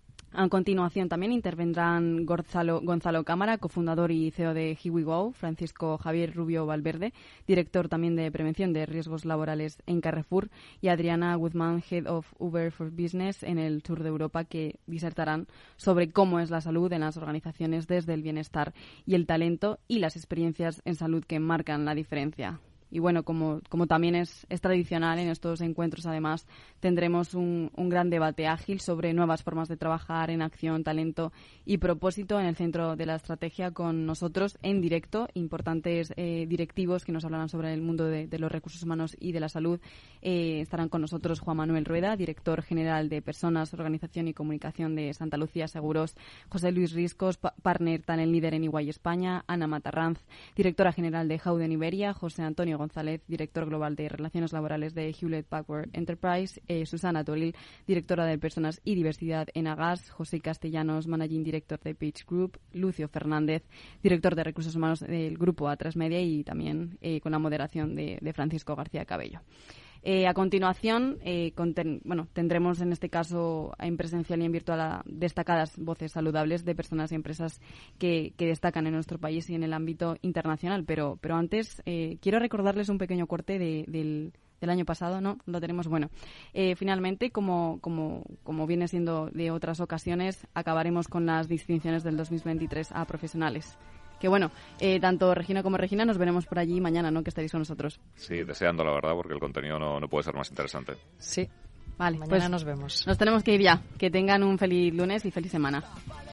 A continuación también intervendrán Gonzalo, Gonzalo Cámara, cofundador y C E O de Here We Go, Francisco Javier Rubio Valverde, director también de prevención de riesgos laborales en Carrefour, y Adriana Guzmán, Head of Uber for Business en el sur de Europa, que disertarán sobre cómo es la salud en las organizaciones desde el bienestar y el talento y las experiencias en salud que marcan la diferencia. Y bueno, como, como también es, es tradicional en estos encuentros, además, tendremos un, un gran debate ágil sobre nuevas formas de trabajar en acción, talento y propósito en el centro de la estrategia, con nosotros en directo, importantes eh, directivos que nos hablarán sobre el mundo de, de los recursos humanos y de la salud. Eh, estarán con nosotros Juan Manuel Rueda, director general de Personas, Organización y Comunicación de Santa Lucía Seguros, José Luis Riscos, pa- Partner Talent Líder en E Y España, Ana Matarranz, directora general de Howden Iberia, José Antonio González, director global de Relaciones Laborales de Hewlett Packard Enterprise, eh, Susana Toril, directora de Personas y Diversidad en Agas, José Castellanos, Managing Director de Pitch Group, Lucio Fernández, director de Recursos Humanos del Grupo Atresmedia, y también eh, con la moderación de, de Francisco García Cabello. Eh, a continuación, eh, conten, bueno, tendremos en este caso en presencial y en virtual a destacadas voces saludables de personas y empresas que, que destacan en nuestro país y en el ámbito internacional. Pero, pero antes, eh, quiero recordarles un pequeño corte de, del, del año pasado, ¿no? Lo tenemos bueno. Eh, finalmente, como, como, como viene siendo de otras ocasiones, acabaremos con las distinciones del dos mil veintitrés a profesionales. Que bueno, eh, tanto Regina como Regina nos veremos por allí mañana, ¿no? Que estaréis con nosotros. Sí, deseando, la verdad, porque el contenido no, no puede ser más interesante. Sí. Vale, Mañana pues nos vemos. Nos tenemos que ir ya. Que tengan un feliz lunes y feliz semana.